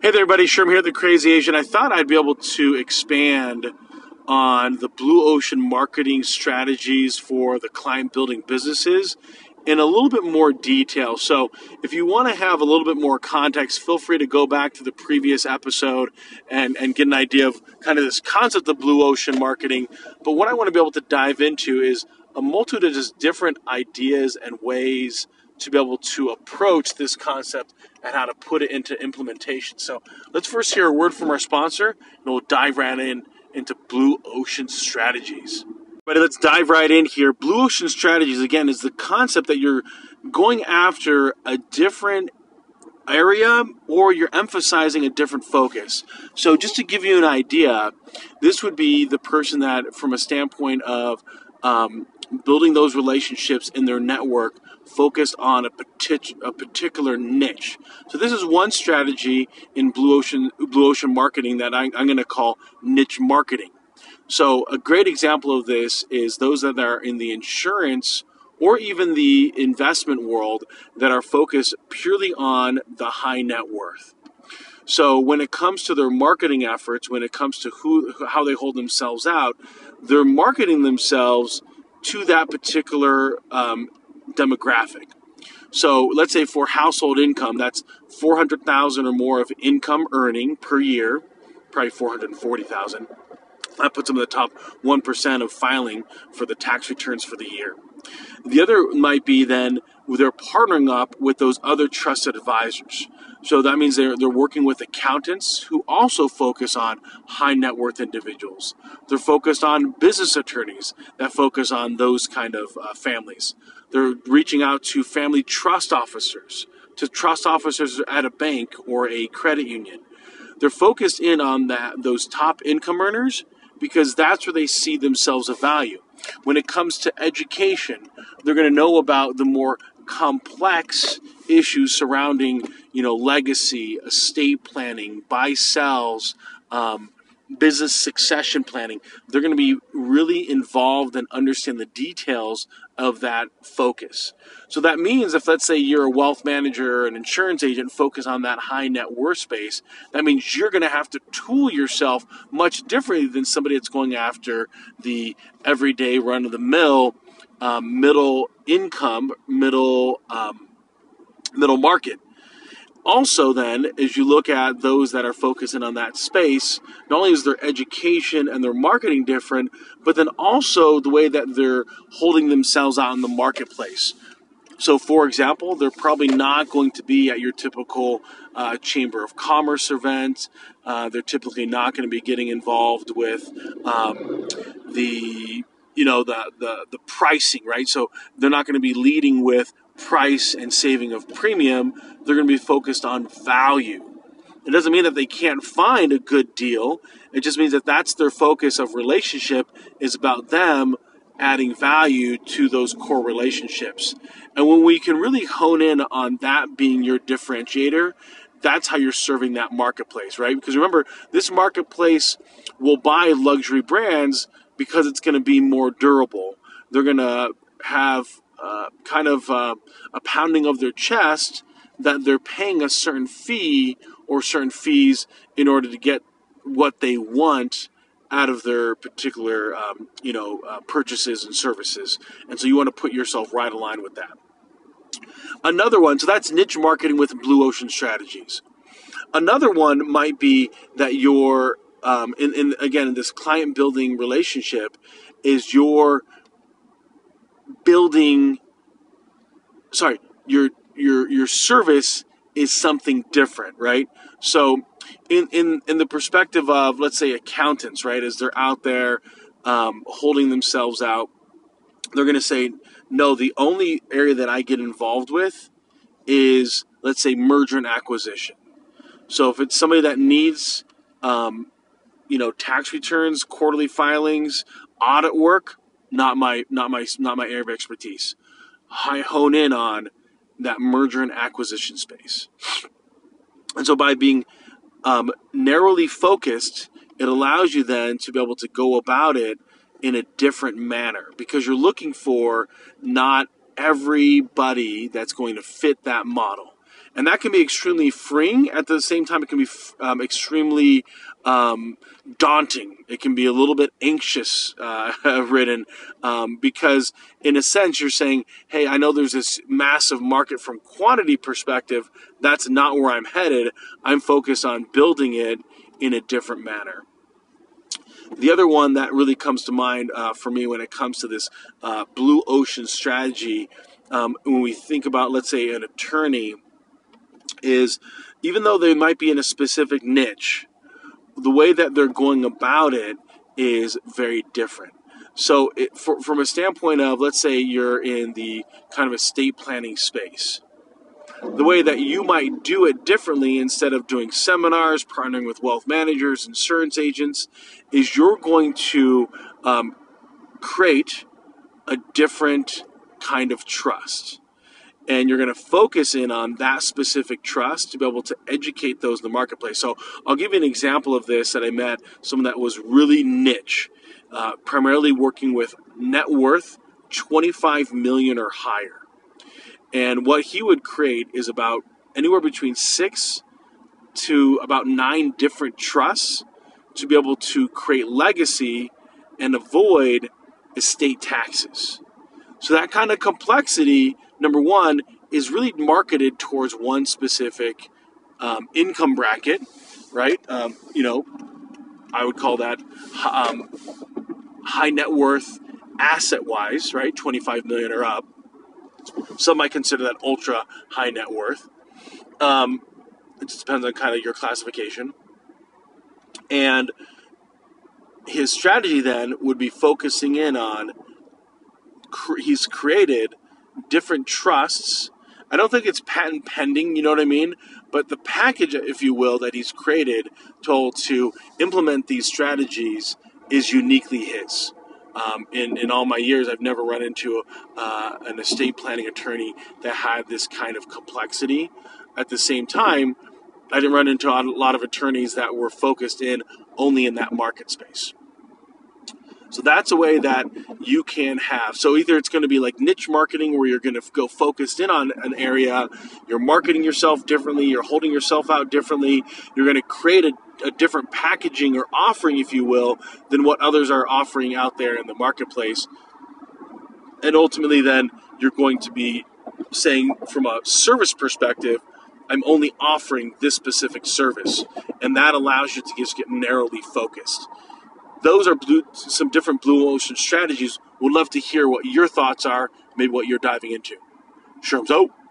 Hey there, everybody. Sherm here, the Crazy Asian. I thought I'd be able to expand on the Blue Ocean marketing strategies for the client building businesses in a little bit more detail. So if you want to have a little bit more context, feel free to go back to the previous episode and get an idea of kind of this concept of Blue Ocean marketing. But what I want to be able to dive into is a multitude of just different ideas and ways to be able to approach this concept and how to put it into implementation. So let's first hear a word from our sponsor, and we'll dive right into Blue Ocean Strategies. But let's dive right in here. Blue Ocean Strategies, again, is the concept that you're going after a different area or you're emphasizing a different focus. So just to give you an idea, this would be the person that, from a standpoint of building those relationships in their network, focused on a particular niche. So this is one strategy in Blue Ocean marketing that I'm going to call niche marketing. So a great example of this is those that are in the insurance or even the investment world that are focused purely on the high net worth. So when it comes to their marketing efforts, when it comes to how they hold themselves out, they're marketing themselves to that particular demographic. So let's say for household income, that's 400,000 or more of income earning per year, probably 440,000. That puts them in the top 1% of filing for the tax returns for the year. The other might be then they're partnering up with those other trusted advisors. So that means they're working with accountants who also focus on high net worth individuals. They're focused on business attorneys that focus on those kind of families. They're reaching out to family trust officers, to trust officers at a bank or a credit union. They're focused in on those top income earners because that's where they see themselves of value. When it comes to education, they're going to know about the more complex issues surrounding, legacy, estate planning, buy-sells, business succession planning. They're going to be really involved and understand the details of that focus. So that means if, let's say, you're a wealth manager or an insurance agent focused on that high net worth space, that means you're going to have to tool yourself much differently than somebody that's going after the everyday run-of-the-mill middle income, middle market. Also, then, as you look at those that are focusing on that space, not only is their education and their marketing different, but then also the way that they're holding themselves out in the marketplace. So, for example, they're probably not going to be at your typical Chamber of Commerce event. They're typically not going to be getting involved with the pricing, right? So they're not going to be leading with price and saving of premium. They're going to be focused on value. It doesn't mean that they can't find a good deal. It just means that that's their focus of relationship, is about them adding value to those core relationships. And when we can really hone in on that being your differentiator, that's how you're serving that marketplace, right? Because remember, this marketplace will buy luxury brands because it's going to be more durable. They're going to have a pounding of their chest that they're paying a certain fee or certain fees in order to get what they want out of their particular purchases and services. And so you want to put yourself right aligned with that. Another one, so that's niche marketing with Blue Ocean Strategies. Another one might be that you're in this client building relationship is your service is something different, right? So in the perspective of, let's say, accountants, right, as they're out there holding themselves out, they're going to say, no, the only area that I get involved with is, let's say, merger and acquisition. So if it's somebody that needs tax returns, quarterly filings, audit work, not my area of expertise. I hone in on that merger and acquisition space. And so by being narrowly focused, it allows you then to be able to go about it in a different manner, because you're looking for not everybody that's going to fit that model. And that can be extremely freeing. At the same time, it can be extremely daunting. It can be a little bit anxious ridden because, in a sense, you're saying, hey, I know there's this massive market from quantity perspective. That's not where I'm headed. I'm focused on building it in a different manner. The other one that really comes to mind for me when it comes to this blue ocean strategy, when we think about, let's say, an attorney, is even though they might be in a specific niche, the way that they're going about it is very different. So from a standpoint of, let's say you're in the kind of estate planning space, the way that you might do it differently, instead of doing seminars, partnering with wealth managers, insurance agents, is you're going to create a different kind of trust. And you're going to focus in on that specific trust to be able to educate those in the marketplace. So I'll give you an example of this that I met someone that was really niche, primarily working with net worth 25 million or higher. And what he would create is about anywhere between 6 to about 9 different trusts to be able to create legacy and avoid estate taxes. So that kind of complexity, number one, is really marketed towards one specific income bracket, right? I would call that high net worth asset-wise, right? 25 million or up. Some might consider that ultra high net worth. It just depends on kind of your classification. And his strategy then would be focusing in on, he's created different trusts. I don't think it's patent pending, you know what I mean? But the package, if you will, that he's created to implement these strategies is uniquely his. In all my years, I've never run into an estate planning attorney that had this kind of complexity. At the same time, I didn't run into a lot of attorneys that were focused in only in that market space. So that's a way that you can have. So either it's going to be like niche marketing, where you're going to go focused in on an area, you're marketing yourself differently, you're holding yourself out differently, you're going to create a different packaging or offering, if you will, than what others are offering out there in the marketplace. And ultimately then you're going to be saying, from a service perspective, I'm only offering this specific service. And that allows you to just get narrowly focused. Those are some different blue ocean strategies. Would love to hear what your thoughts are, maybe what you're diving into. Sherms out.